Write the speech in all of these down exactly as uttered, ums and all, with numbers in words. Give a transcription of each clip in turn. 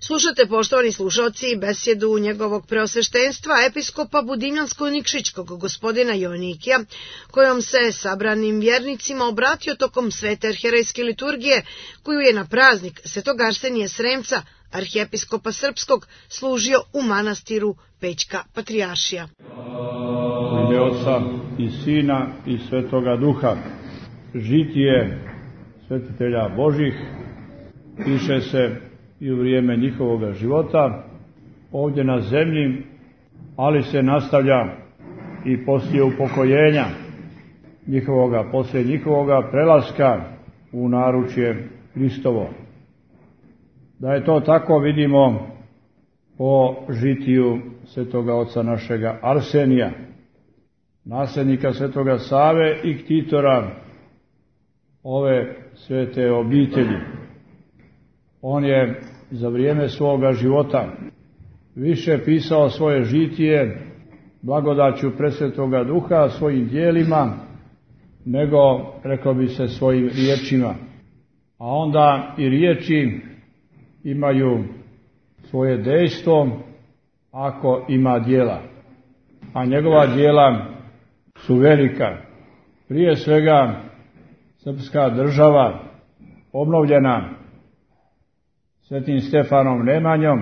Slušate, poštovani slušalci, besjedu njegovog preosveštenstva, episkopa Budinjansko-Nikšićkog, gospodina Joanikija, kojom se sabranim vjernicima obratio tokom svete arhijerejske liturgije, koju je na praznik Svetog Arsenija Sremca, arhijepiskopa srpskog, služio u manastiru Pećka Patrijaršija. U ime Oca i Sina i Svetoga Duha. Žitije svetitelja Božih piše se i u vrijeme njihovoga života ovdje na zemlji, ali se nastavlja i poslije upokojenja njihovoga, poslije njihovoga prelaska u naručje Hristovo. Da je to tako vidimo po žitiju svetoga oca našega Arsenija, nasljednika svetoga Save i ktitora ove svete obitelji. On je za vrijeme svoga života više pisao svoje žitije blagodaću presvetoga Duha svojim djelima, nego, rekao bi se, svojim riječima. A onda i riječi imaju svoje dejstvo ako ima djela. A njegova djela su velika. Prije svega srpska država obnovljena Svetim Stefanom Nemanjom,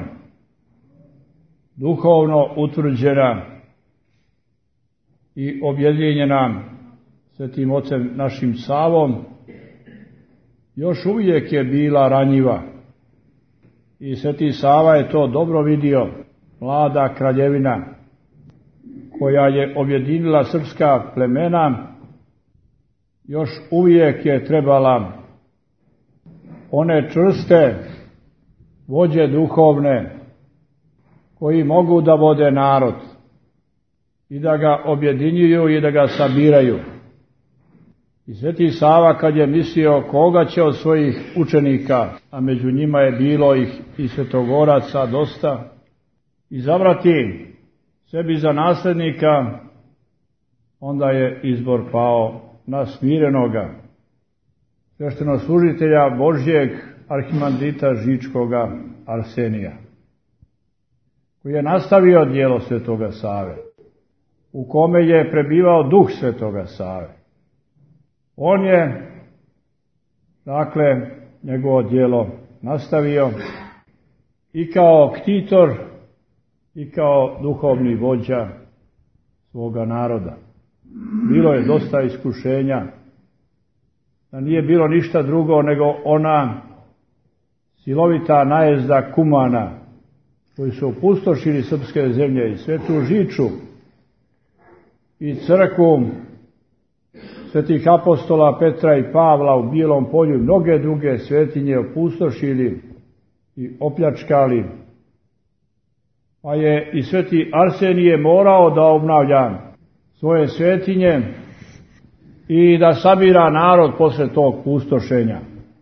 duhovno utvrđena i objedinjena Svetim ocem našim Savom, još uvijek je bila ranjiva. I Sveti Sava je to dobro vidio, mlada kraljevina koja je objedinila srpska plemena, još uvijek je trebala one čvrste vođe duhovne koji mogu da vode narod i da ga objedinjuju i da ga sabiraju. I Sveti Sava, kad je mislio koga će od svojih učenika, a među njima je bilo ih i svetogoraca dosta, izabrati sebi za nasljednika, onda je izbor pao na smirenoga sveštenoslужitelja Božjeg arhimandrita Žičkoga Arsenija, koji je nastavio djelo svetoga Save, u kome je prebivao duh svetoga Save. On je, dakle, njegovo djelo nastavio i kao ktitor i kao duhovni vođa svoga naroda. Bilo je dosta iskušenja, da nije bilo ništa drugo nego ona silovita najezda Kumana koji su opustošili srpske zemlje i Svetu Žiču i crkvu svetih apostola Petra i Pavla u Bijelom polju, mnoge druge svetinje opustošili i opljačkali. Pa je i sveti Arsenije morao da obnavlja svoje svetinje i da sabira narod posle tog pustošenja.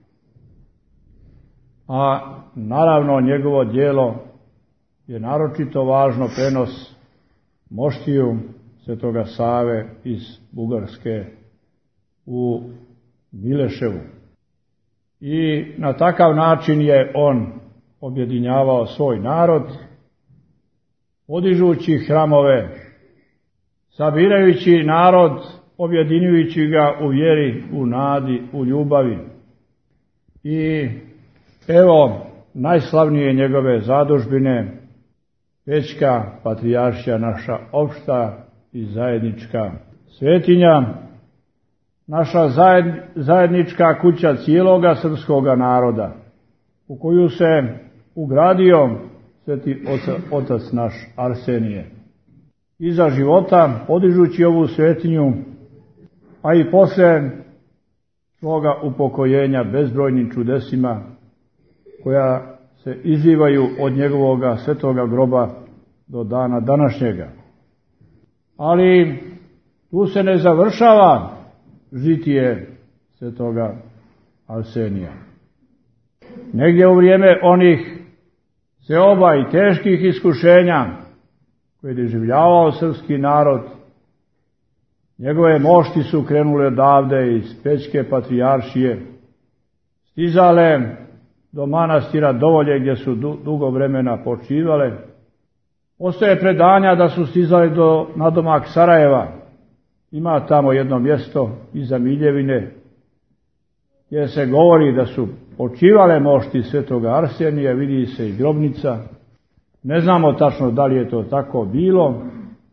A naravno njegovo djelo je naročito važno, prenos moštiju svetoga Save iz Bugarske u Mileševu. I na takav način je on objedinjavao svoj narod, podižući hramove, sabirajući narod, objedinjujući ga u vjeri, u nadi, u ljubavi. I evo najslavnije njegove zadužbine, Pećka Patrijaršija, naša opšta i zajednička svetinja, naša zajednička kuća cijeloga srpskoga naroda, u koju se ugradio sveti otac naš Arsenije. I za života, podižući ovu svetinju, a i posle svoga upokojenja bezbrojnim čudesima koja se izivaju od njegovoga svetoga groba do dana današnjega. Ali tu se ne završava žitije svetoga Arsenija. Negdje u vrijeme onih seoba i teških iskušenja koje je doživljavao srpski narod, njegove mošti su krenule odavde iz Pećke Patrijaršije, stizale do manastira Dovolje gdje su dugo vremena počivale. Postoje predanja da su stizali do nadomak Sarajeva. Ima tamo jedno mjesto iza Miljevine gdje se govori da su počivale mošti svetoga Arsenija, vidi se i grobnica. Ne znamo tačno da li je to tako bilo,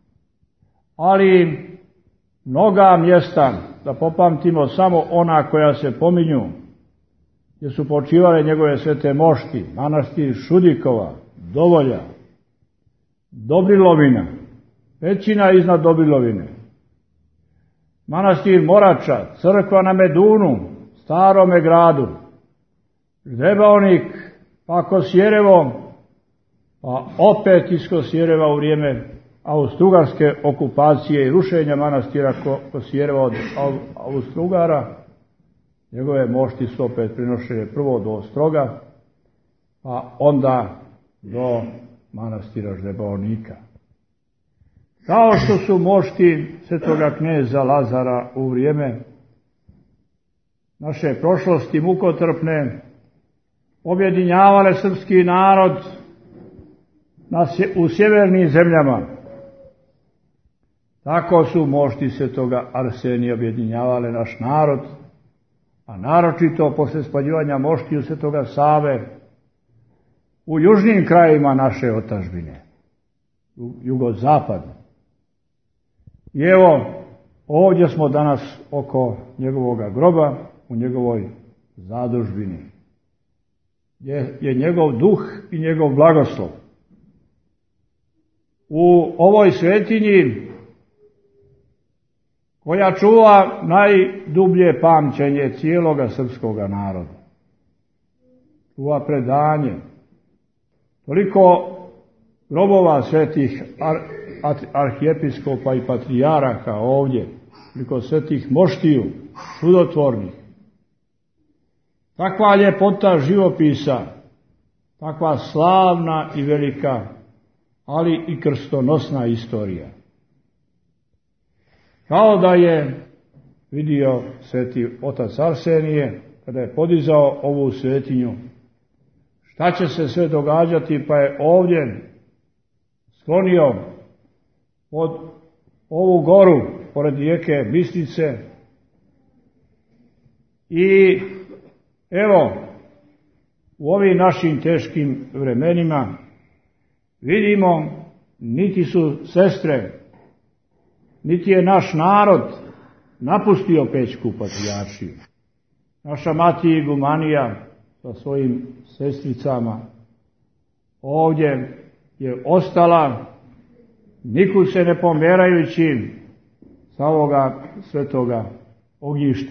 ali mnoga mjesta, da popamtimo samo ona koja se pominju, gdje su počivale njegove svete mošti, manastir Šudikova, Dovolja, Dobrilovina, pećina iznad Dobrilovine, manastir Morača, crkva na Medunu, Starome gradu, Ždebaonik, pa Kosjerevo, pa opet iz Kosjereva u vrijeme austrougarske okupacije i rušenja manastira Kosjereva od Austrougara. Njegove mošti su opet prinošene prvo do Ostroga, pa onda do manastira Ždebaonika. Kao što su mošti svetoga kneza Lazara u vrijeme naše prošlosti mukotrpne objedinjavale srpski narod u sjevernim zemljama, tako su mošti svetoga Arsenija objedinjavale naš narod, a naročito posle spaljivanja moštiju svetoga Save u južnim krajima naše otadžbine, jugozapadno. I evo, ovdje smo danas oko njegovoga groba, u njegovoj zadužbini, gdje je njegov duh i njegov blagoslov. U ovoj svetinji koja čuva najdublje pamćenje cijeloga srpskoga naroda, čuva predanje, toliko grobova svetih ar, ar, arhijepiskopa i patrijaraka ovdje, toliko svetih moštiju, čudotvornih. Takva ljepota živopisa, takva slavna i velika, ali i krstonosna istorija. Kao da je vidio sveti otac Arsenije, kada je podizao ovu svetinju, šta će se sve događati, pa je ovdje sklonio pod ovu goru, pored rijeke Bistrice, i evo, u ovim našim teškim vremenima vidimo, niti su sestre, niti je naš narod napustio Pećku patrijaršiju. Naša mati igumanija sa svojim sestricama ovdje je ostala, nikud se ne pomerajući sa ovoga svetoga ognjišta.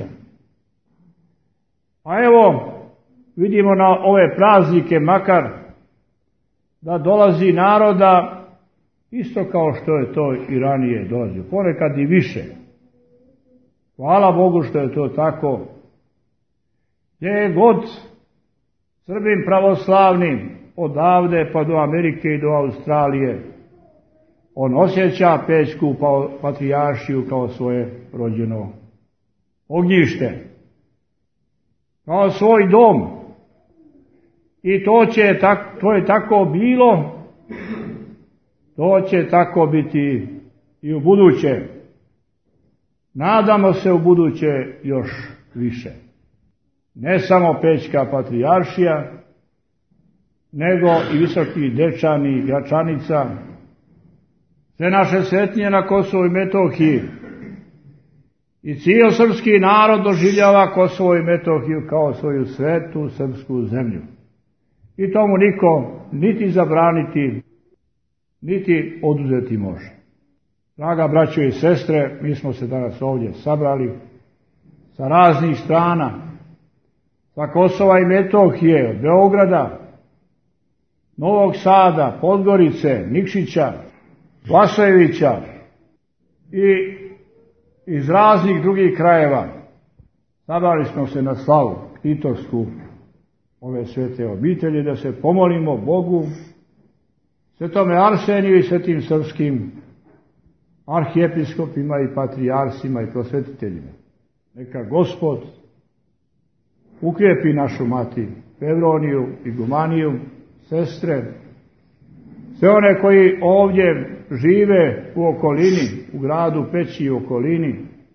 A evo, vidimo na ove praznike makar da dolazi naroda isto kao što je to i ranije dolazio, ponekad i više. Hvala Bogu što je to tako. Gdje je god Srbin pravoslavni, odavde pa do Amerike i do Australije, on osjeća Pećku patrijaršiju kao svoje rođeno ognjište, kao svoj dom. I to će, to je tako bilo, to će tako biti i u buduće. Nadamo se u buduće još više. Ne samo Pećka patrijaršija, nego i Visoki Dečani, Gračanica, sve naše svetinje na Kosovu i Metohiji. I cijel srpski narod doživljava Kosovo i Metohiju kao svoju svetu srpsku zemlju. I tomu niko niti zabraniti, niti oduzeti može. Draga braćo i sestre, mi smo se danas ovdje sabrali sa raznih strana, sa Kosova i Metohije, od Beograda, Novog Sada, Podgorice, Nikšića, Vlasojevića i iz raznih drugih krajeva. Sabrali smo se na slavu Titorsku ove svete obitelji, da se pomolimo Bogu, svetome Arseniju i svetim srpskim arhijepiskopima i patrijarsima i prosvetiteljima. Neka Gospod ukrijepi našu mati Fevroniju, igumaniju, sestre, sve one koji ovdje žive u okolini, u gradu Peći i okolini,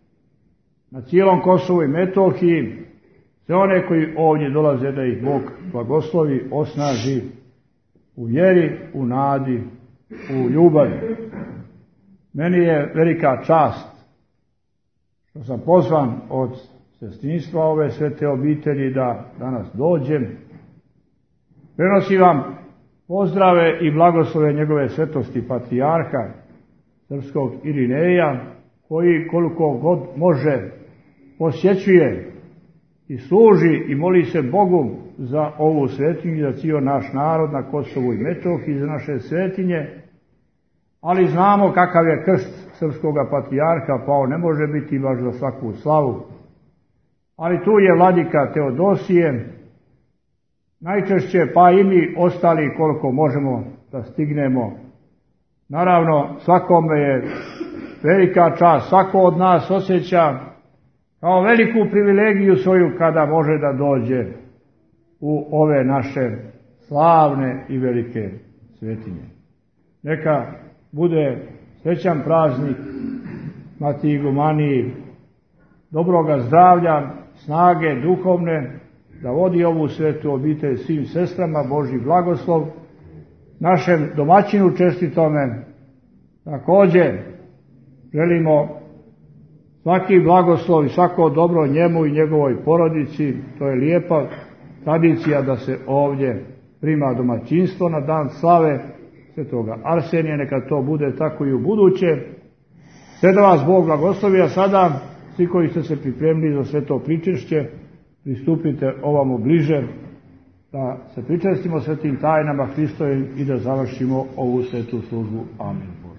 na cijelom Kosovu i Metohiji, sve one koji ovdje dolaze da ih Bog blagoslovi, osnaži u vjeri, u nadi, u ljubavi. Meni je velika čast što sam pozvan od sestrinstva ove svete obitelji da danas dođem. Prenosim vam pozdrave i blagoslove njegove svetosti patrijarha srpskog Irineja, koji koliko god može posjećuje i služi i moli se Bogu za ovu svetinju i za cijel naš narod na Kosovu i Metohiji, za naše svetinje, ali znamo kakav je krst srpskog patrijarha, pa on ne može biti baš za svaku slavu. Ali tu je vladika Teodosije, najčešće pa i mi ostali koliko možemo da stignemo. Naravno, svakome je velika čast, svako od nas osjeća kao veliku privilegiju svoju kada može da dođe u ove naše slavne i velike svetinje. Neka bude srećan praznik Matiji Igumaniji, dobroga zdravlja, snage duhovne, da vodi ovu svetu obitelj svim sestrama, Božji blagoslov, našem domaćinu čestitome. Također želimo svaki blagoslov i svako dobro njemu i njegovoj porodici. To je lijepa tradicija da se ovdje prima domaćinstvo na dan slave svetoga Arsenija, neka to bude tako i u buduće. Sve da vas Bog blagoslovi, a sada svi koji ste se pripremili za sveto pričešće, pristupite ovamo bliže, da se pričestimo svetim tajnama Hristovim i da završimo ovu svetu službu. Amen.